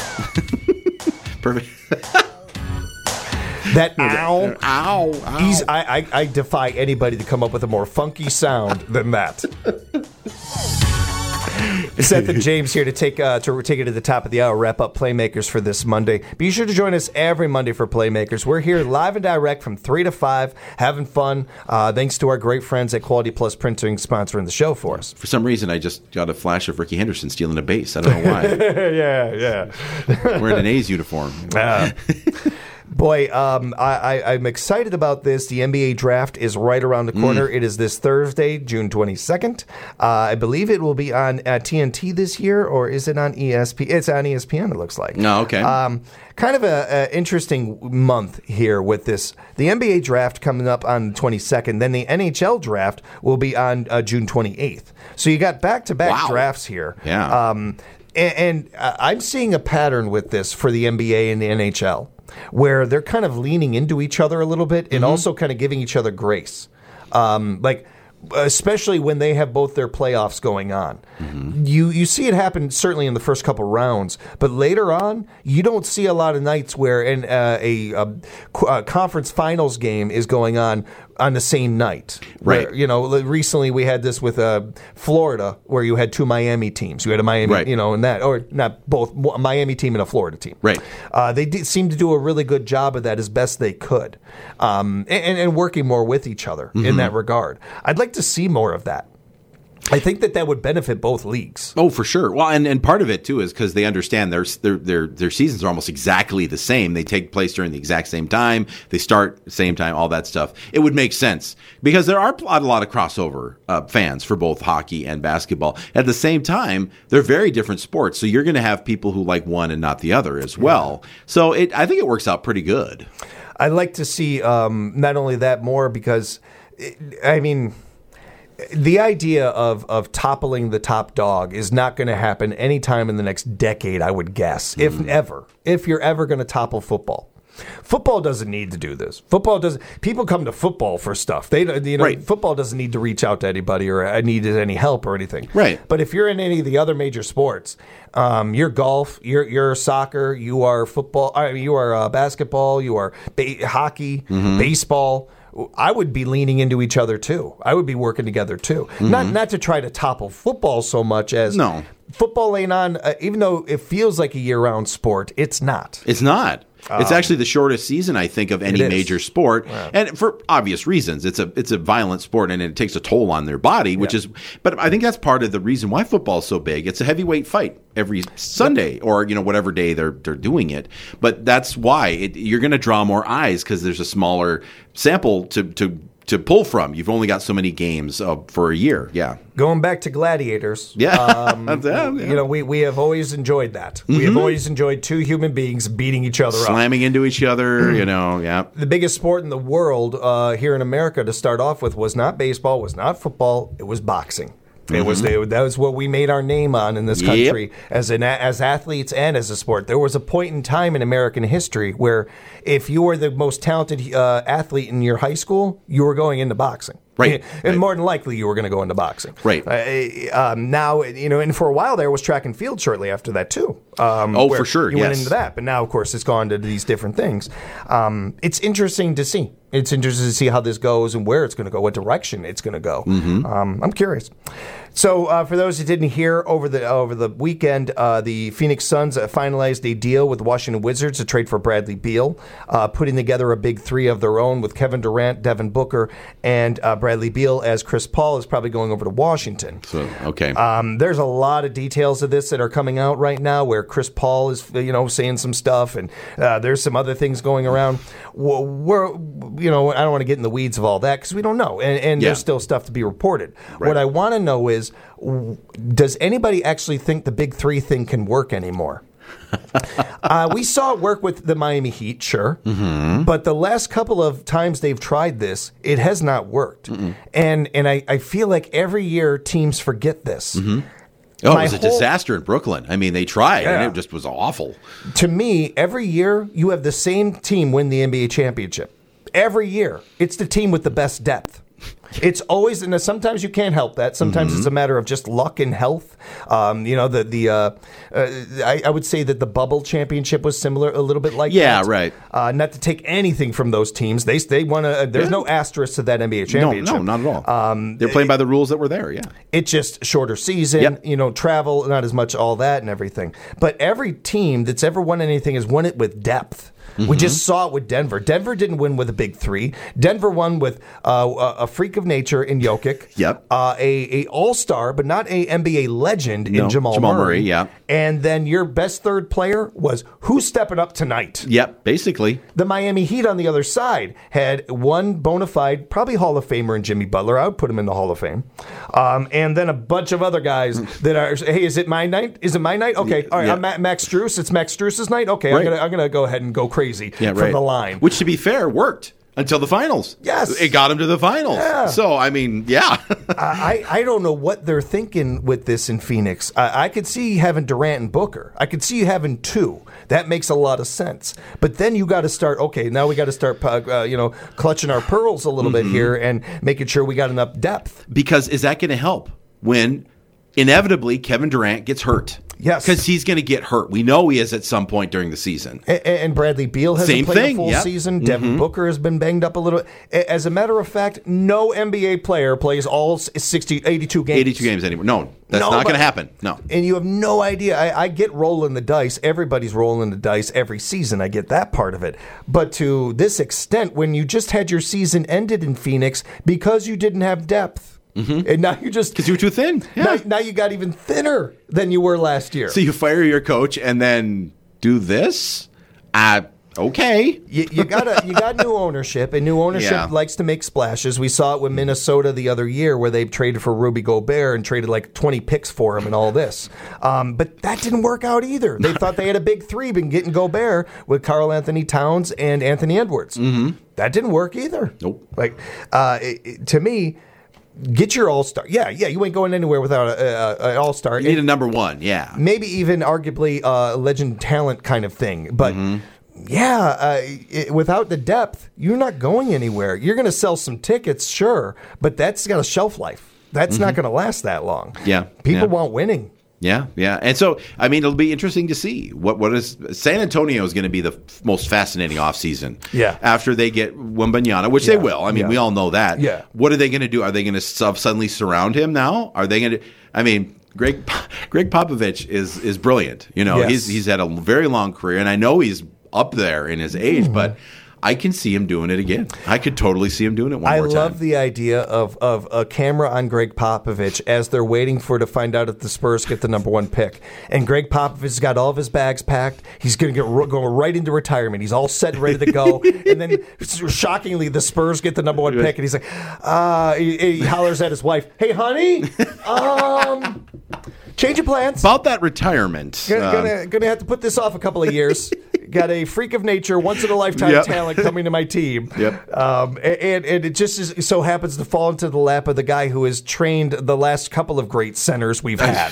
Perfect. That ow. Ow! ow. He's, I, I, I defy anybody to come up with a more funky sound than that. Seth and James here to take uh, to take it to the top of the hour, wrap up Playmakers for this Monday. Be sure to join us every Monday for Playmakers. We're here live and direct from three to five, having fun. Uh, thanks to our great friends at Quality Plus Printing sponsoring the show for us. For some reason, I just got a flash of Ricky Henderson stealing a base. I don't know why. yeah, yeah. Wearing an A's uniform. Uh, Boy, um, I, I, I'm excited about this. The N B A draft is right around the corner. Mm. It is this Thursday, June twenty-second. Uh, I believe it will be on uh, T N T this year, or is it on E S P N? It's on E S P N, it looks like. No, okay. Um, kind of a, a interesting month here with this. The N B A draft coming up on the twenty-second. Then the N H L draft will be on uh, June twenty-eighth. So you got back-to-back wow. drafts here. Yeah. Um, and, and uh, I'm seeing a pattern with this for the N B A and the N H L, where they're kind of leaning into each other a little bit and mm-hmm. also kind of giving each other grace. Um, like, especially when they have both their playoffs going on. Mm-hmm. You you see it happen certainly in the first couple rounds, but later on, you don't see a lot of nights where an, uh, a, a, a conference finals game is going on on the same night. Right. Where, you know, recently we had this with uh, Florida, where you had two Miami teams. You had a Miami, right. you know, and that, or not both, a Miami team and a Florida team. Right. Uh, they did, seemed to do a really good job of that as best they could, um, and, and working more with each other mm-hmm. in that regard. I'd like to see more of that. I think that that would benefit both leagues. Oh, for sure. Well, and, and part of it, too, is because they understand their, their their their seasons are almost exactly the same. They take place during the exact same time. They start the same time, all that stuff. It would make sense because there are a lot, a lot of crossover uh, fans for both hockey and basketball. At the same time, they're very different sports. So you're going to have people who like one and not the other as well. Yeah. So it, I think it works out pretty good. I'd like to see um, not only that more because, I mean... The idea of, of toppling the top dog is not going to happen anytime in the next decade, I would guess, mm. if ever, if you're ever going to topple football. Football doesn't need to do this. Football doesn't. People come to football for stuff. They, you know, right. Football doesn't need to reach out to anybody or need any help or anything. Right. But if you're in any of the other major sports, um, you're golf, you're you're soccer, you are football, I mean, you are uh, basketball, you are ba- hockey, mm-hmm. baseball. I would be leaning into each other too. I would be working together too. Mm-hmm. Not not to try to topple football so much as no. Football ain't on. Uh, even though it feels like a year-round sport, it's not. It's not. Um, it's actually the shortest season, I think, of any major sport, wow. and for obvious reasons. It's a it's a violent sport, and it takes a toll on their body, which yeah. is. But I think that's part of the reason why football is so big. It's a heavyweight fight every Sunday, or you know whatever day they're they're doing it. But that's why it, you're going to draw more eyes because there's a smaller sample to to. to pull from. You've only got so many games uh, for a year. Yeah. Going back to gladiators. Yeah. Um, yeah, yeah. You know, we, we have always enjoyed that. Mm-hmm. We have always enjoyed two human beings beating each other Slamming up. Slamming into each other, you know, yeah. The biggest sport in the world uh, here in America to start off with was not baseball, was not football, it was boxing. It mm-hmm. was the, that was what we made our name on in this country yep. as an as athletes and as a sport. There was a point in time in American history where if you were the most talented uh, athlete in your high school, you were going into boxing. Right. And right. more than likely, you were going to go into boxing. Right. Uh, um, now, you know, and for a while there was track and field shortly after that, too. Um, oh, for sure. You yes. went into that. But now, of course, it's gone to these different things. Um, it's interesting to see. It's interesting to see how this goes and where it's going to go, what direction it's going to go. Mm-hmm. Um, I'm curious. So, uh, for those who didn't hear, over the over the weekend, uh, the Phoenix Suns uh, finalized a deal with the Washington Wizards to trade for Bradley Beal, uh, putting together a big three of their own with Kevin Durant, Devin Booker, and uh, Bradley Beal, as Chris Paul is probably going over to Washington. So, okay. Um, there's a lot of details of this that are coming out right now, where Chris Paul is, you know, saying some stuff, and uh, there's some other things going around. We're, you know, I don't want to get in the weeds of all that because we don't know, and, and yeah. there's still stuff to be reported. Right. What I want to know is, does anybody actually think the Big Three thing can work anymore? uh, we saw it work with the Miami Heat, sure, mm-hmm. but the last couple of times they've tried this, it has not worked. Mm-mm. And and I, I feel like every year teams forget this. Mm-hmm. Oh, My it was a whole, disaster in Brooklyn. I mean, they tried, yeah. and it just was awful. To me, every year you have the same team win the N B A championship. Every year, it's the team with the best depth. It's always, and sometimes you can't help that. Sometimes mm-hmm. it's a matter of just luck and health. Um, you know, the the uh, uh, I, I would say that the bubble championship was similar, a little bit like yeah, that. right. Uh, not to take anything from those teams, they they want to. There's yeah. no asterisk to that N B A championship. No, no, not at all. Um, They're playing by the rules that were there. Yeah, it's just shorter season. Yep. You know, travel, not as much, all that and everything. But every team that's ever won anything has won it with depth. Mm-hmm. We just saw it with Denver. Denver didn't win with a big three. Denver won with uh, a freak of nature in Jokic. Yep. Uh, a, a all-star, but not a N B A legend no, in Jamal, Jamal Murray. Murray. Yeah. And then your best third player was who's stepping up tonight? Yep, basically. The Miami Heat on the other side had one bona fide, probably Hall of Famer in Jimmy Butler. I would put him in the Hall of Fame. Um, and then a bunch of other guys that are, hey, is it my night? Is it my night? Okay, all right, yeah. I'm Ma- Max Strus. It's Max Strus's night? Okay, right. I'm going to I'm gonna go ahead and go crazy yeah, from right. the line. Which, to be fair, worked until the finals. Yes. It got him to the finals. Yeah. So, I mean, yeah. I, I don't know what they're thinking with this in Phoenix. I, I could see you having Durant and Booker. I could see you having two. That makes a lot of sense. But then you got to start, okay, now we got to start, uh, you know, clutching our pearls a little mm-hmm. bit here and making sure we got enough depth. Because is that going to help when inevitably Kevin Durant gets hurt? Yes. Because he's going to get hurt. We know he is at some point during the season. And, and Bradley Beal hasn't Same played thing. a full Yep. season. Devin mm-hmm. Booker has been banged up a little. As a matter of fact, no N B A player plays all sixty, eighty-two games. eighty-two games anymore. No, that's no, not going to happen. No. And you have no idea. I, I get rolling the dice. Everybody's rolling the dice every season. I get that part of it. But to this extent, when you just had your season ended in Phoenix because you didn't have depth. Mm-hmm. And now you just because you were too thin. Yeah. Now, now you got even thinner than you were last year. So you fire your coach and then do this? Uh, okay. you, you got a, you got new ownership, and new ownership yeah. likes to make splashes. We saw it with Minnesota the other year, where they traded for Rudy Gobert and traded like twenty picks for him and all this. Um, but that didn't work out either. They thought they had a big three, been getting Gobert with Karl Anthony Towns and Anthony Edwards. Mm-hmm. That didn't work either. Nope. Like uh, it, it, to me. Get your all-star. Yeah, yeah, you ain't going anywhere without an all-star. You need a number one, yeah. Maybe even arguably a legend talent kind of thing. But, mm-hmm. yeah, uh, it, without the depth, you're not going anywhere. You're going to sell some tickets, sure, but that's got a shelf life. That's mm-hmm. not going to last that long. Yeah. People yeah. want winning. Yeah, yeah. And so, I mean, it'll be interesting to see what what is San Antonio is going to be the f- most fascinating offseason. Yeah. After they get Wembanyama, which yeah. they will. I mean, yeah. we all know that. Yeah. What are they going to do? Are they going to suddenly surround him now? Are they going to I mean, Greg Greg Popovich is is brilliant. You know, yes. he's he's had a very long career, and I know he's up there in his age, mm-hmm. but I can see him doing it again. I could totally see him doing it one I more time. I love the idea of, of a camera on Greg Popovich as they're waiting for to find out if the Spurs get the number one pick. And Greg Popovich has got all of his bags packed. He's going to get go right into retirement. He's all set and ready to go. And then, shockingly, the Spurs get the number one pick. And he's like, uh, he, he hollers at his wife, "Hey, honey, um, change of plans. About that retirement. Gonna, um, gonna, gonna have to put this off a couple of years. Got a freak of nature, once in a lifetime yep. talent coming to my team. Yep. Um, and, and it just is, so happens to fall into the lap of the guy who has trained the last couple of great centers we've had.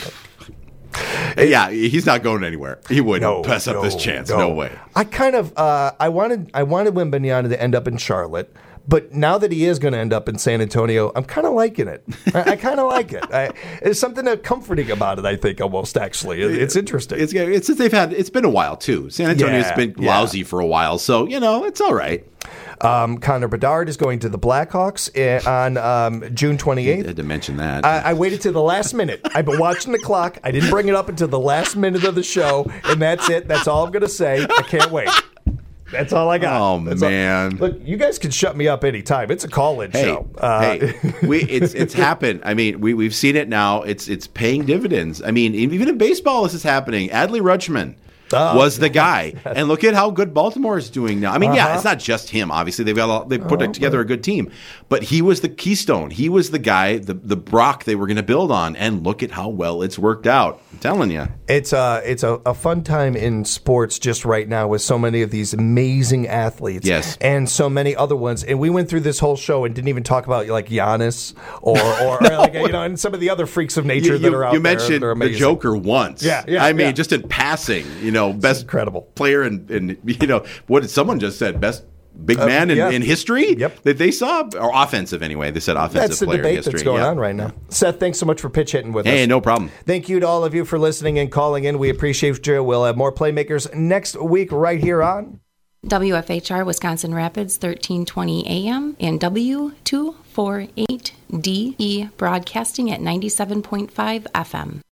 Yeah, he's not going anywhere. He wouldn't no, pass up no, this chance. No. no way. I kind of uh, I wanted I wanted Wembanyama to end up in Charlotte. But now that he is going to end up in San Antonio, I'm kind of liking it. I, I kind of like it. I, there's something comforting about it, I think, almost, actually. It, it's interesting. It's, it's they've had. It's been a while, too. San Antonio's yeah, been yeah. lousy for a while, so, you know, it's all right. Um, Connor Bedard is going to the Blackhawks on um, June twenty-eighth. I had to mention that. I, I waited to the last minute. I've been watching the clock. I didn't bring it up until the last minute of the show, and that's it. That's all I'm going to say. I can't wait. That's all I got. Oh, That's man. All. Look, you guys can shut me up anytime. It's a call-in hey, show. Uh, hey, we, it's it's happened. I mean, we, we've seen it now. It's it's paying dividends. I mean, even in baseball, this is happening. Adley Rutschman oh, was the guy. And look at how good Baltimore is doing now. I mean, uh-huh. yeah, it's not just him. Obviously, they've got a, they've put oh, together a good team. But he was the keystone. He was the guy, the, the Brock they were going to build on. And look at how well it's worked out. I'm telling you. It's a, it's a, a fun time in sports just right now with so many of these amazing athletes. Yes. And so many other ones. And we went through this whole show and didn't even talk about like Giannis or, or, no. or like, you know, and some of the other freaks of nature you, that are out you there. You mentioned the Joker once. Yeah, yeah. I mean, yeah. just in passing, you know, best incredible player and, and, you know, what did someone just said? Best big Uh, man in, yeah. in history Yep. that they saw, or offensive anyway. They said offensive That's the player debate history. that's going Yeah. on right now. Seth, thanks so much for pitch hitting with us. Hey, no problem. Thank you to all of you for listening and calling in. We appreciate you. We'll have more Playmakers next week right here on W F H R Wisconsin Rapids, thirteen twenty A M and W two forty-eight D E Broadcasting at ninety-seven point five F M.